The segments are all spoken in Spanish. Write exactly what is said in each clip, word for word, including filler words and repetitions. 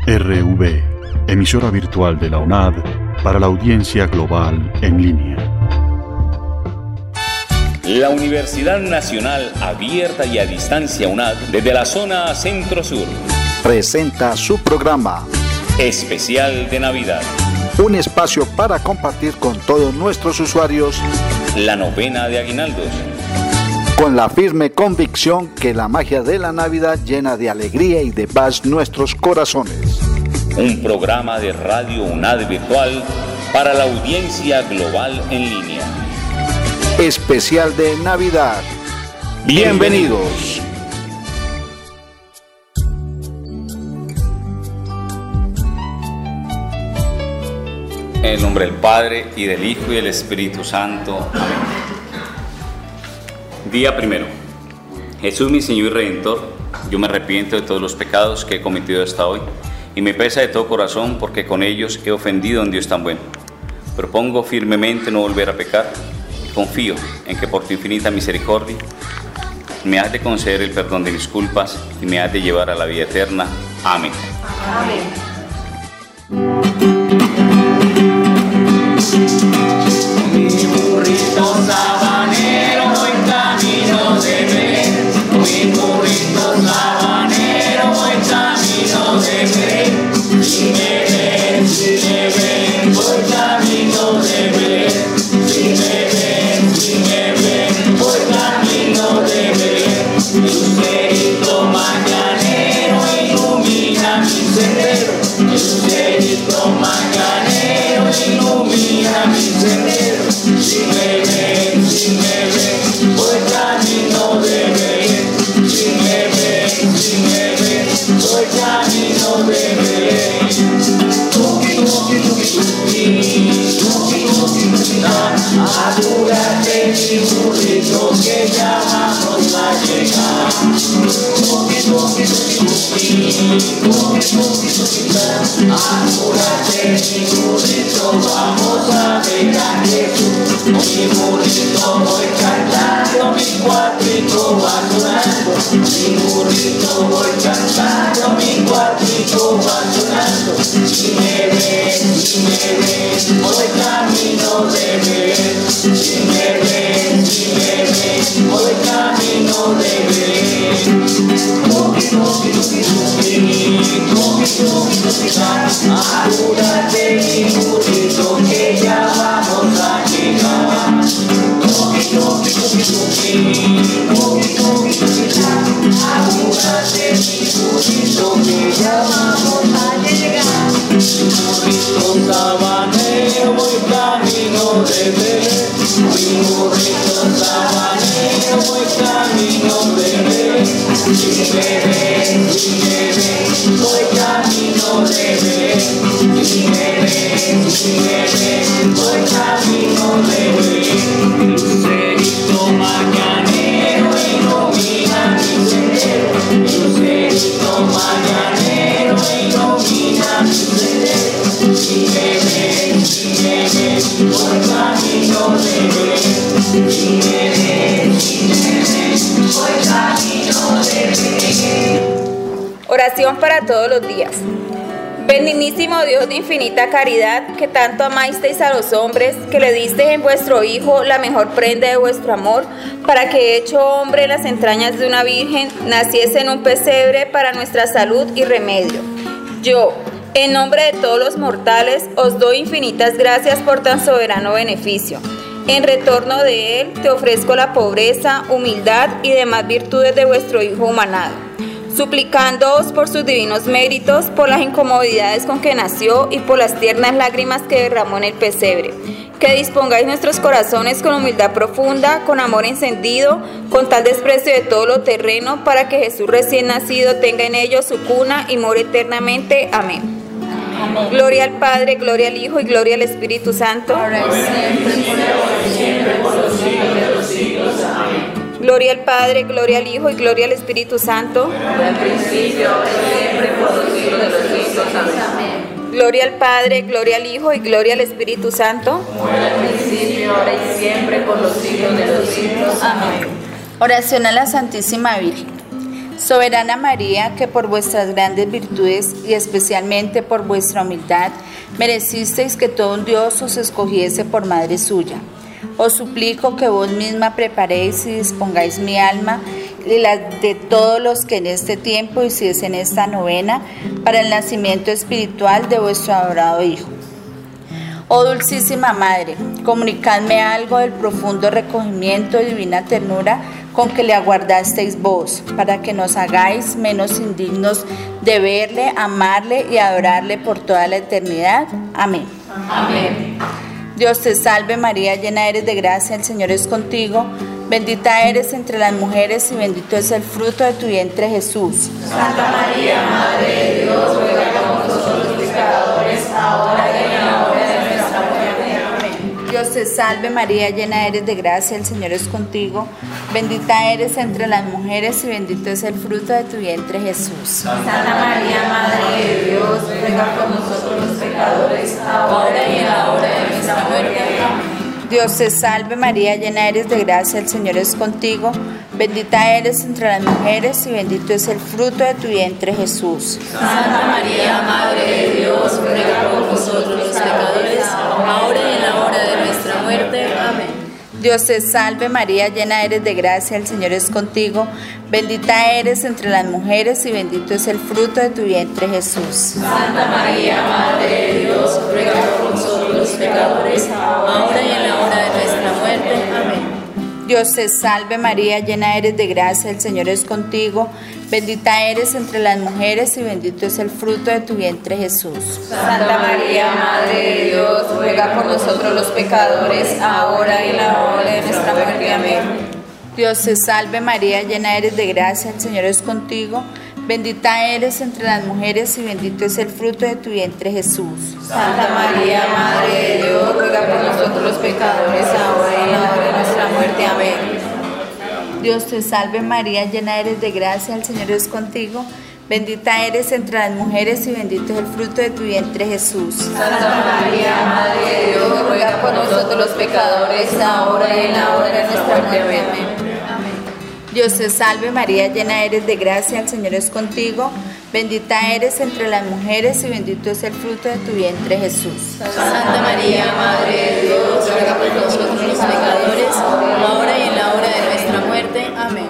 R V, emisora virtual de la U N A D para la audiencia global en línea. La Universidad Nacional Abierta y a Distancia U N A D, desde la zona Centro-Sur, presenta su programa Especial de Navidad. Un espacio para compartir con todos nuestros usuarios la novena de aguinaldos, con la firme convicción que la magia de la Navidad llena de alegría y de paz nuestros corazones. Un programa de Radio U N A D virtual para la audiencia global en línea. Especial de Navidad. Bienvenidos. En el nombre del Padre, y del Hijo, y del Espíritu Santo. Amén. Día primero. Jesús, mi Señor y Redentor, yo me arrepiento de todos los pecados que he cometido hasta hoy, y me pesa de todo corazón porque con ellos he ofendido a un Dios tan bueno. Propongo firmemente no volver a pecar, y confío en que por tu infinita misericordia me has de conceder el perdón de mis culpas y me has de llevar a la vida eterna. Amén. Amén. Mi burrito sabanero voy camino de Belén. Mi burrito sabanero voy camino de Belén. Si me ven, si me ven, voy camino de Belén. Si me ven, si me ven, voy camino de Belén. Mi lucerito mañanero ilumina mi sendero. Mi lucerito mañanero ilumina mi sendero. Si me ven, si me ven, voy camino de Belén. Si me ven, si me ven, voy camino de Belén. Tuki, tuki, tuki, tuki, tuki, tuki, tuki, apúrate mi burrito que ya vamos a llegar. Tuki, tuki, tuki, tuki, tuki, tuki, tuki, apúrate mi burrito, vamos a ver a Jesús. Mi burrito voy cantando, mi cuatrito va sonando. Mi burrito voy cantando, mi cuatrito va sonando. Si me ven, si me ven, voy camino de Belén. Si me ven, si me ven, voy camino de Belén. Tuki, tuki, tuki, tuki, tuki, tuki, tuki, apúrate mi burrito que ya vamos a llegar. Tuki, tuki, tuki, tuki, tuki, tuki, tuki, apúrate mi burrito que ya vamos a llegar. Mi burrito sabanero voy camino de Belén. Mi burrito sabanero voy camino de Belén. Si me ven, si me ven, voy camino de Belén. Si me ven, si me ven, voy camino de Belén. Mi lucerito mañanero ilumina mi sendero. Mi lucerito mañanero ilumina mi sendero. Si me ven, si me ven, voy camino de Belén. Si me ven, si me ven, voy camino de Belén. Oración para todos los días. Benignísimo Dios de infinita caridad, que tanto amasteis a los hombres, que le disteis en vuestro Hijo la mejor prenda de vuestro amor, para que, hecho hombre en las entrañas de una virgen, naciese en un pesebre para nuestra salud y remedio. Yo, en nombre de todos los mortales, os doy infinitas gracias por tan soberano beneficio. En retorno de él, te ofrezco la pobreza, humildad y demás virtudes de vuestro Hijo humanado, suplicándoos por sus divinos méritos, por las incomodidades con que nació y por las tiernas lágrimas que derramó en el pesebre, que dispongáis nuestros corazones con humildad profunda, con amor encendido, con tal desprecio de todo lo terreno, para que Jesús recién nacido tenga en ellos su cuna y more eternamente. Amén. Amén. Gloria al Padre, gloria al Hijo y gloria al Espíritu Santo. Ahora y siempre, siempre, por los siglos de los siglos. Amén. Gloria al Padre, gloria al Hijo y gloria al Espíritu Santo. Al principio, siempre, por los siglos de los siglos. Amén. Gloria al Padre, gloria al Hijo y gloria al Espíritu Santo. Al principio, ahora y siempre, por los siglos de los siglos. Amén. Oración a la Santísima Virgen. Soberana María, que por vuestras grandes virtudes y especialmente por vuestra humildad merecisteis que todo un Dios os escogiese por madre suya. Os suplico que vos misma preparéis y dispongáis mi alma y la de todos los que en este tiempo hiciesen esta novena para el nacimiento espiritual de vuestro adorado Hijo. Oh dulcísima Madre, comunicadme algo del profundo recogimiento y divina ternura con que le aguardasteis vos, para que nos hagáis menos indignos de verle, amarle y adorarle por toda la eternidad. Amén. Amén. Dios te salve María, llena eres de gracia, el Señor es contigo. Bendita eres entre las mujeres y bendito es el fruto de tu vientre Jesús. Santa María, Madre de Dios, ruega por nosotros los pecadores, ahora y en la hora de nuestra muerte. Amén. Dios te salve María, llena eres de gracia, el Señor es contigo. Bendita eres entre las mujeres y bendito es el fruto de tu vientre Jesús. Santa María, Madre de Dios, ruega por nosotros los pecadores, ahora y en la hora de nuestra muerte. Amén. Dios te salve María, llena eres de gracia, el Señor es contigo. Bendita eres entre las mujeres y bendito es el fruto de tu vientre Jesús. Santa María, Madre de Dios, ruega por nosotros los pecadores, ahora y en la hora de nuestra muerte. Amén. Dios te salve María, llena eres de gracia, el Señor es contigo. Bendita eres entre las mujeres y bendito es el fruto de tu vientre Jesús. Santa María, Madre de Dios, ruega por nosotros los pecadores, ahora y en la hora de nuestra muerte. Amén. Dios te salve María, llena eres de gracia, el Señor es contigo. Bendita eres entre las mujeres y bendito es el fruto de tu vientre Jesús. Santa María, Madre de Dios, ruega por nosotros los pecadores, ahora y en la hora de nuestra muerte. Amén. Dios te salve María, llena eres de gracia, el Señor es contigo. Bendita eres entre las mujeres y bendito es el fruto de tu vientre Jesús. Santa María, Madre de Dios, ruega por nosotros los pecadores, ahora y en la hora de nuestra muerte. Amén. Dios te salve María, llena eres de gracia, el Señor es contigo. Bendita eres entre las mujeres y bendito es el fruto de tu vientre Jesús. Santa María, Madre de Dios, ruega por nosotros los pecadores, ahora y en la hora de nuestra muerte. Amén. Dios te salve María, llena eres de gracia, el Señor es contigo. Bendita eres entre las mujeres y bendito es el fruto de tu vientre Jesús. Santa María, Madre de Dios, ruega por nosotros los pecadores, ahora y en la hora de nuestra muerte. Amén.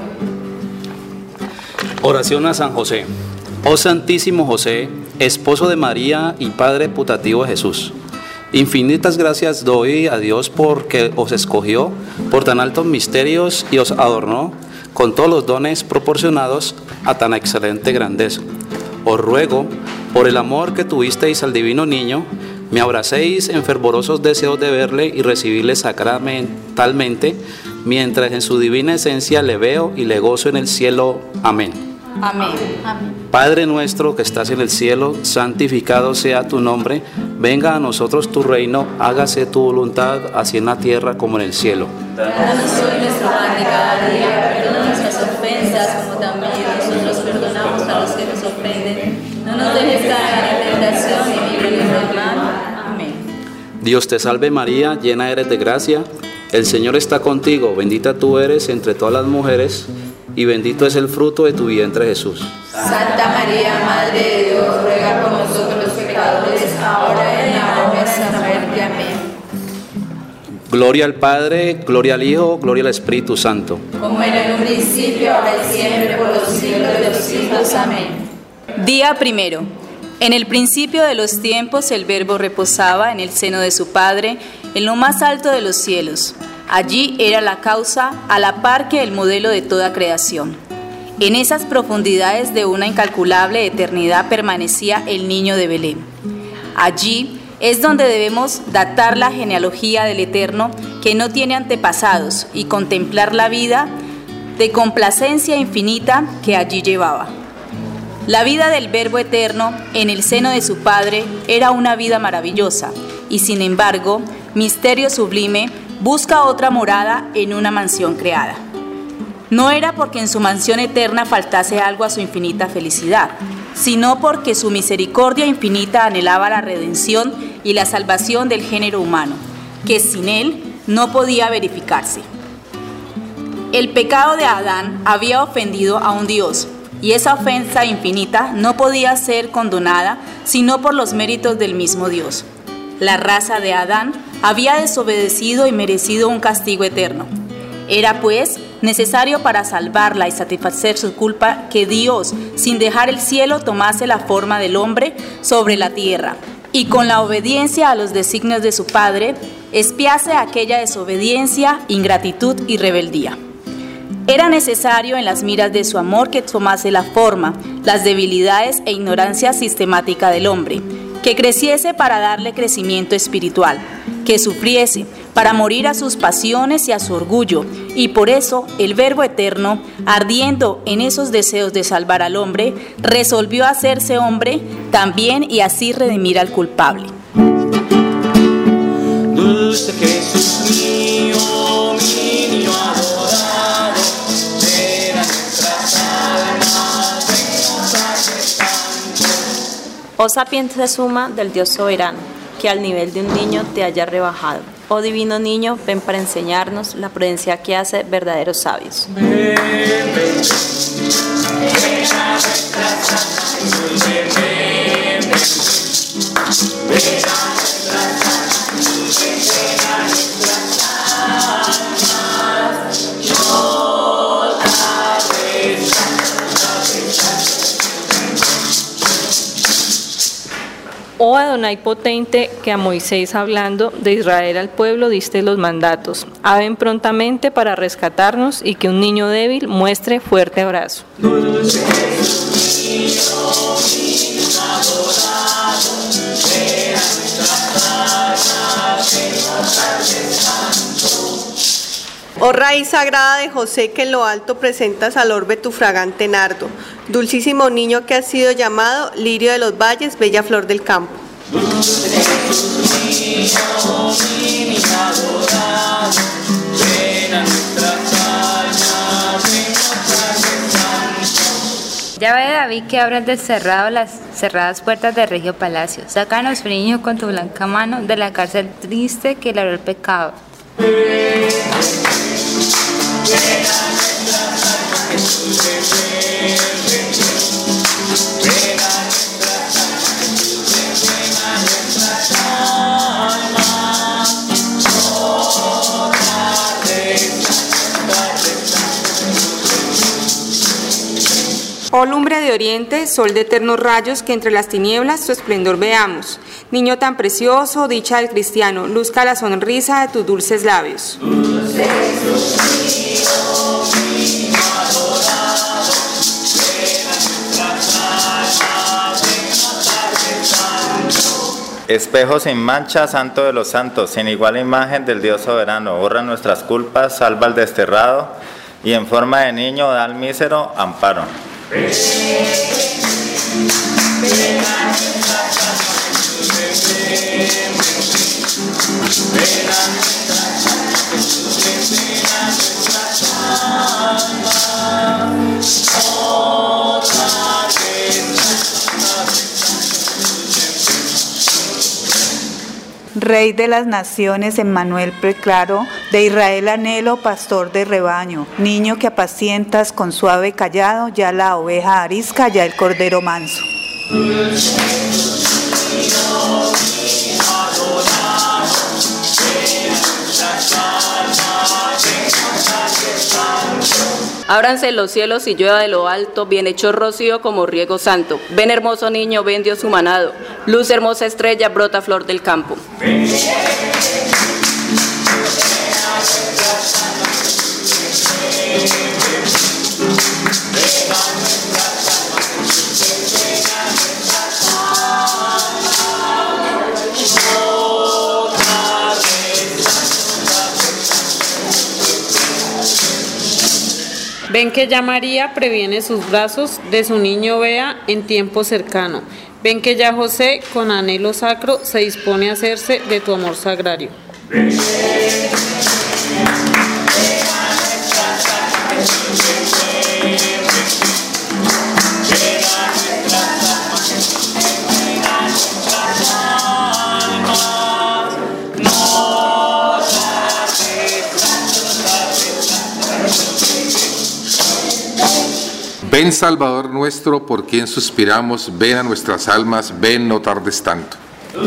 Oración a San José. Oh Santísimo José, esposo de María y Padre putativo de Jesús. Infinitas gracias doy a Dios porque os escogió por tan altos misterios y os adornó con todos los dones proporcionados a tan excelente grandeza. Os ruego, por el amor que tuvisteis al divino niño, me abracéis en fervorosos deseos de verle y recibirle sacramentalmente, mientras en su divina esencia le veo y le gozo en el cielo. Amén. Amén. Amén. Padre nuestro que estás en el cielo, santificado sea tu nombre, venga a nosotros tu reino, hágase tu voluntad, así en la tierra como en el cielo. Danos hoy nuestro pan de cada día, perdona nuestras ofensas, como también nosotros perdonamos a los que nos ofenden. No nos dejes caer en tentación y líbranos del mal. Amén. Dios te salve María, llena eres de gracia, el Señor está contigo, bendita tú eres entre todas las mujeres, y bendito es el fruto de tu vientre Jesús. Santa María, Madre de Dios, ruega por nosotros los pecadores, ahora y en la hora de nuestra muerte. Amén. Gloria al Padre, gloria al Hijo, gloria al Espíritu Santo. Como era en un principio, ahora y siempre, por los siglos de los siglos. Amén. Día primero. En el principio de los tiempos el Verbo reposaba en el seno de su Padre, en lo más alto de los cielos. Allí era la causa, a la par que el modelo de toda creación. En esas profundidades de una incalculable eternidad permanecía el niño de Belén. Allí es donde debemos datar la genealogía del Eterno, que no tiene antepasados, y contemplar la vida de complacencia infinita que allí llevaba. La vida del Verbo Eterno en el seno de su Padre era una vida maravillosa, y sin embargo, misterio sublime, busca otra morada en una mansión creada. No era porque en su mansión eterna faltase algo a su infinita felicidad, sino porque su misericordia infinita anhelaba la redención y la salvación del género humano, que sin él no podía verificarse. El pecado de Adán había ofendido a un Dios, y esa ofensa infinita no podía ser condonada sino por los méritos del mismo Dios. La raza de Adán había desobedecido y merecido un castigo eterno. Era, pues, necesario para salvarla y satisfacer su culpa que Dios, sin dejar el cielo, tomase la forma del hombre sobre la tierra y con la obediencia a los designios de su Padre, expiase aquella desobediencia, ingratitud y rebeldía. Era necesario en las miras de su amor que tomase la forma, las debilidades e ignorancia sistemática del hombre, que creciese para darle crecimiento espiritual, que sufriese para morir a sus pasiones y a su orgullo, y por eso el Verbo Eterno, ardiendo en esos deseos de salvar al hombre, resolvió hacerse hombre también y así redimir al culpable. Dulce Jesús mío, mi niño adorado, ven a nuestras almas, ven nos haces tanto. Oh sapiente suma del Dios soberano, que al nivel de un niño te haya rebajado. Oh divino niño, ven para enseñarnos la prudencia que hace verdaderos sabios. Ven, ven, ven, ven a nuestras almas, dulce, ven, ven, ven a nuestras almas, dulce, ven a nuestras almas. Yo la rechazo, la rechazo. Oh Adonai potente, que a Moisés hablando de Israel al pueblo diste los mandatos. Ven prontamente para rescatarnos y que un niño débil muestre fuerte abrazo. Dulce Jesús mío, mi adorado, ven a nuestras almas, ven nos haces santo. Oh raíz sagrada de José, que en lo alto presentas al orbe tu fragante nardo, dulcísimo niño que has sido llamado lirio de los valles, bella flor del campo. Dulce Jesús mío, mi niño adorado, ven a nuestras almas, ven nos haces santo. Ya ve David que abras desterrado las cerradas puertas de regio palacio. Sácanos, niño, con tu blanca mano de la cárcel triste que labró el pecado. Ven, ven, ven a nuestras almas, Jesús, ven, ven, ven, ven a nuestras almas, Jesús, ven, ven a nuestras almas. Oh, Padre Santo, Padre Santo. Oh lumbre de oriente, sol de eternos rayos, que entre las tinieblas tu esplendor veamos. Niño tan precioso, dicha del cristiano, luzca la sonrisa de tus dulces labios. Dulce Jesús mío, mi adorado, ven a nuestras almas, ven nos haces santo. Espejo sin mancha, santo de los santos, sin igual imagen del Dios soberano, borra nuestras culpas, salva al desterrado, y en forma de niño da al mísero amparo. Ven, ven a nuestras almas, Jesús, ven, ven, ven a nuestras almas, Jesús, ven, ven a nuestras almas. Oh, Padre Santo, Padre Santo. Rey de las naciones, Emmanuel preclaro, de Israel anhelo, pastor de rebaño, niño que apacientas con suave callado, ya la oveja arisca, ya el cordero manso. Dulce Jesús mío, mi adorado, ven a nuestras almas, ven nos haces santo. Ábranse los cielos y llueva de lo alto, bien hecho rocío como riego santo. Ven hermoso niño, ven Dios humanado, luz hermosa estrella, brota flor del campo. Ven, ven, ven a nuestras almas, Jesús, ven, ven, ven a nuestras almas, Jesús, ven, ven a nuestras almas. Oh, Padre Santo, Padre Santo. Ven que ya María previene sus brazos, de su niño vea en tiempo cercano. Ven que ya José, con anhelo sacro, se dispone a hacerse de tu amor sagrario. Ven, ven, ven a nuestras almas, Jesús, ven, ven, ven, ven a nuestras almas, Jesús, ven, ven a nuestras almas. No, Padre Santo, Padre Santo. Ven Salvador nuestro, por quien suspiramos, ven a nuestras almas, ven, no tardes tanto.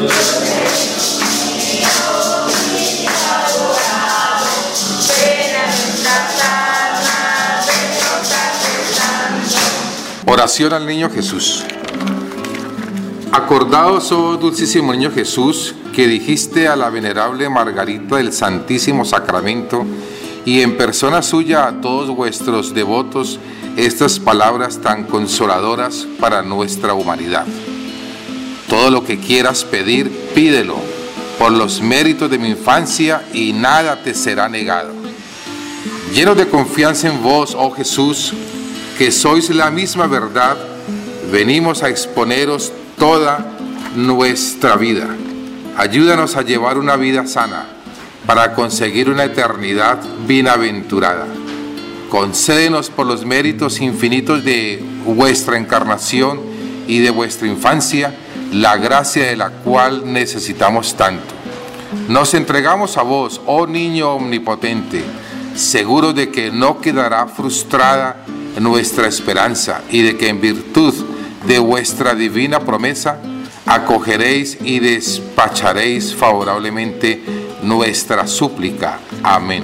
Oración al Niño Jesús. Acordaos, oh dulcísimo Niño Jesús, que dijiste a la venerable Margarita del Santísimo Sacramento y en persona suya a todos vuestros devotos estas palabras tan consoladoras para nuestra humanidad. Todo lo que quieras pedir, pídelo, por los méritos de mi infancia, y nada te será negado. Llenos de confianza en vos, oh Jesús, que sois la misma verdad, venimos a exponeros toda nuestra vida. Ayúdanos a llevar una vida sana, para conseguir una eternidad bienaventurada. Concédenos por los méritos infinitos de vuestra encarnación y de vuestra infancia, la gracia de la cual necesitamos tanto. Nos entregamos a vos, oh Niño omnipotente, seguros de que no quedará frustrada nuestra esperanza y de que en virtud de vuestra divina promesa acogeréis y despacharéis favorablemente nuestra súplica. Amén.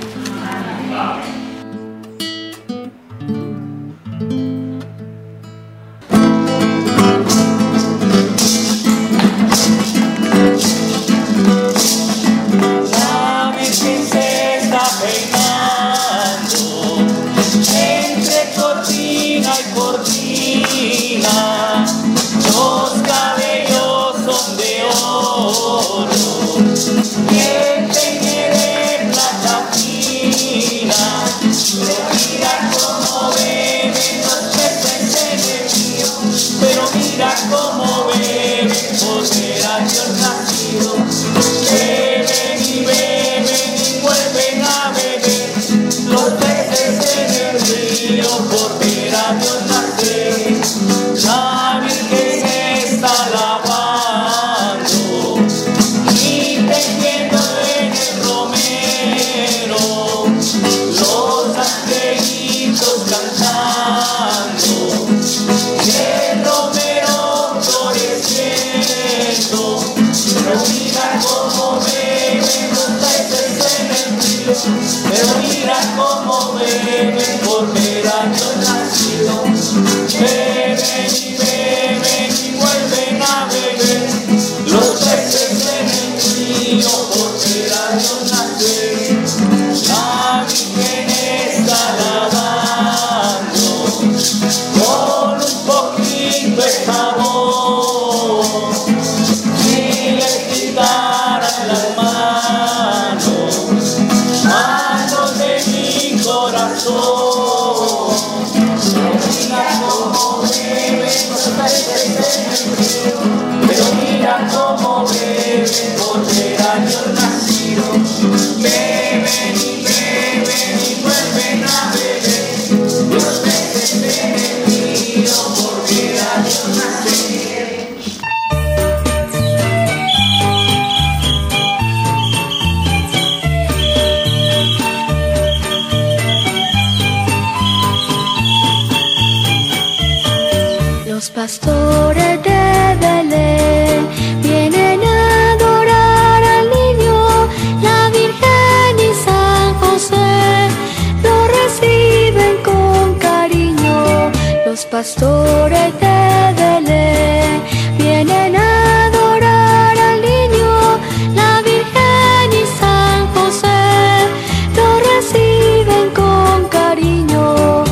Pastores de Belén vienen a adorar al niño, la Virgen y San José lo reciben con cariño. Los pastores de Belén vienen a adorar al niño, la Virgen y San José lo reciben con cariño.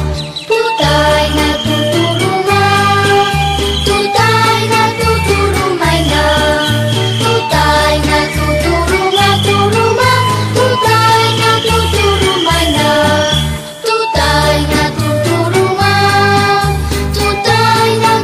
Tutaina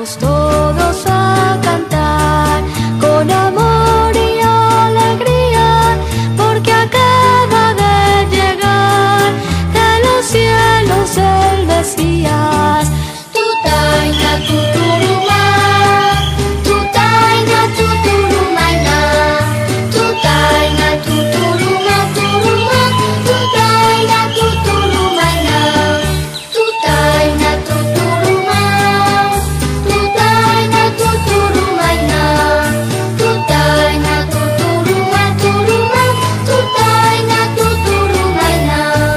Vamos todos a cantar con amor y alegría, porque acaba de llegar de los cielos el Mesías. Tutaina tuturumá, tutaina tuturumaina, tutaina tuturumá, turumá, tutaina tuturumaina, tutaina tuturumá, tutaina tuturumaina, tutaina tuturumá, turumá, tutaina tuturumaina.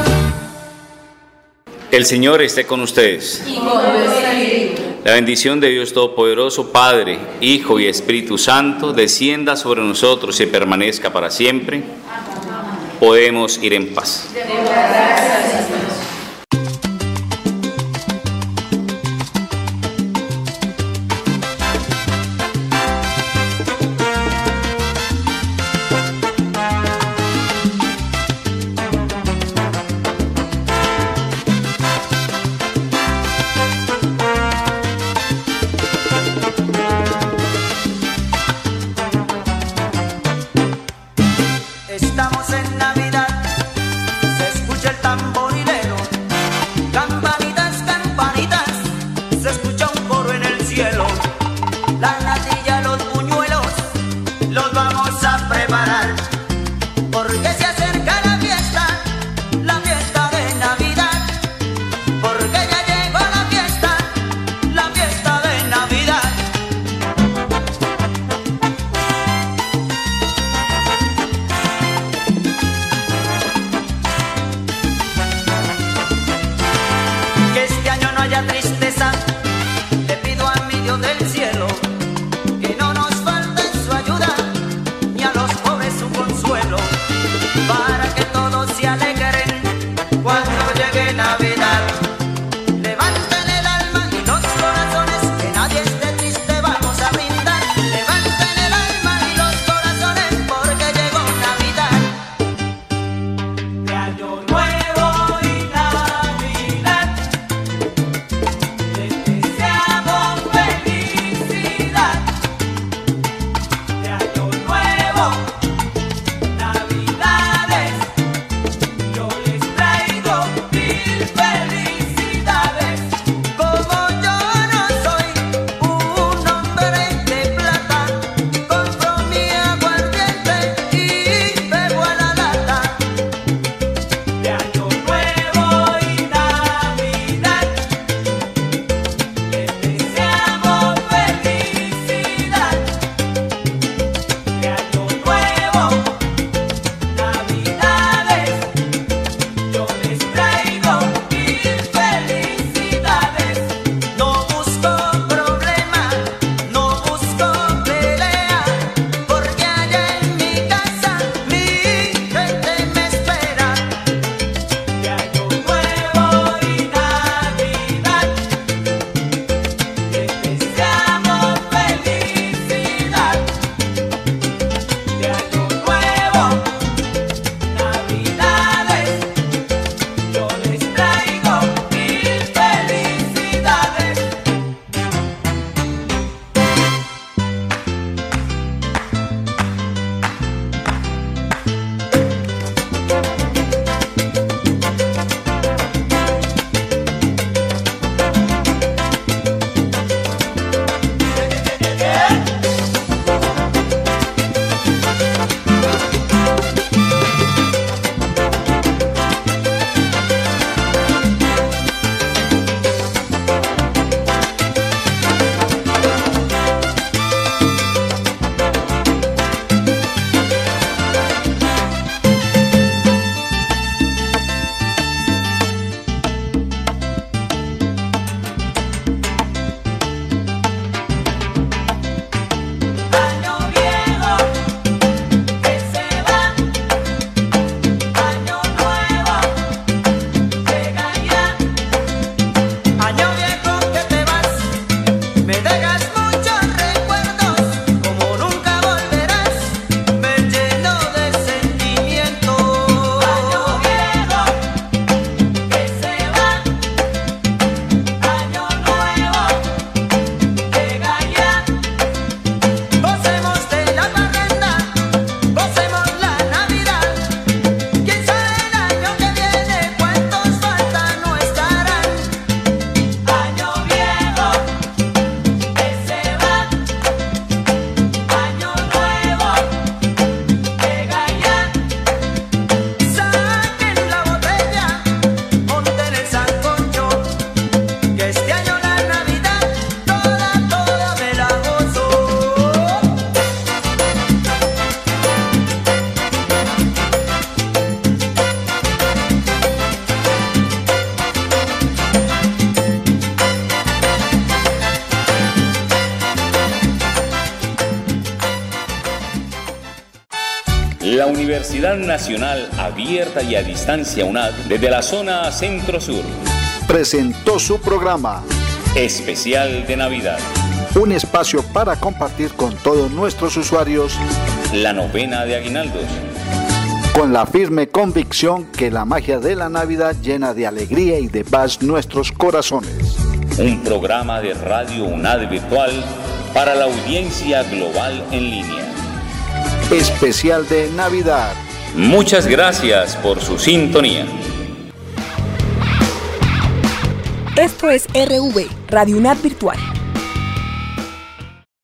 El Señor esté con ustedes. Y con tu espíritu. La bendición de Dios Todopoderoso, Padre, Hijo y Espíritu Santo, descienda sobre nosotros y permanezca para siempre. Podemos ir en paz. Estamos en Navidad, se escucha el tambor. La Universidad Nacional Abierta y a Distancia UNAD, desde la zona Centro-Sur, presentó su programa Especial de Navidad. Un espacio para compartir con todos nuestros usuarios la novena de aguinaldos, con la firme convicción que la magia de la Navidad llena de alegría y de paz nuestros corazones. Un programa de Radio UNAD virtual para la audiencia global en línea. Especial de Navidad. Muchas gracias por su sintonía. Esto es R V, Radio UNAD virtual.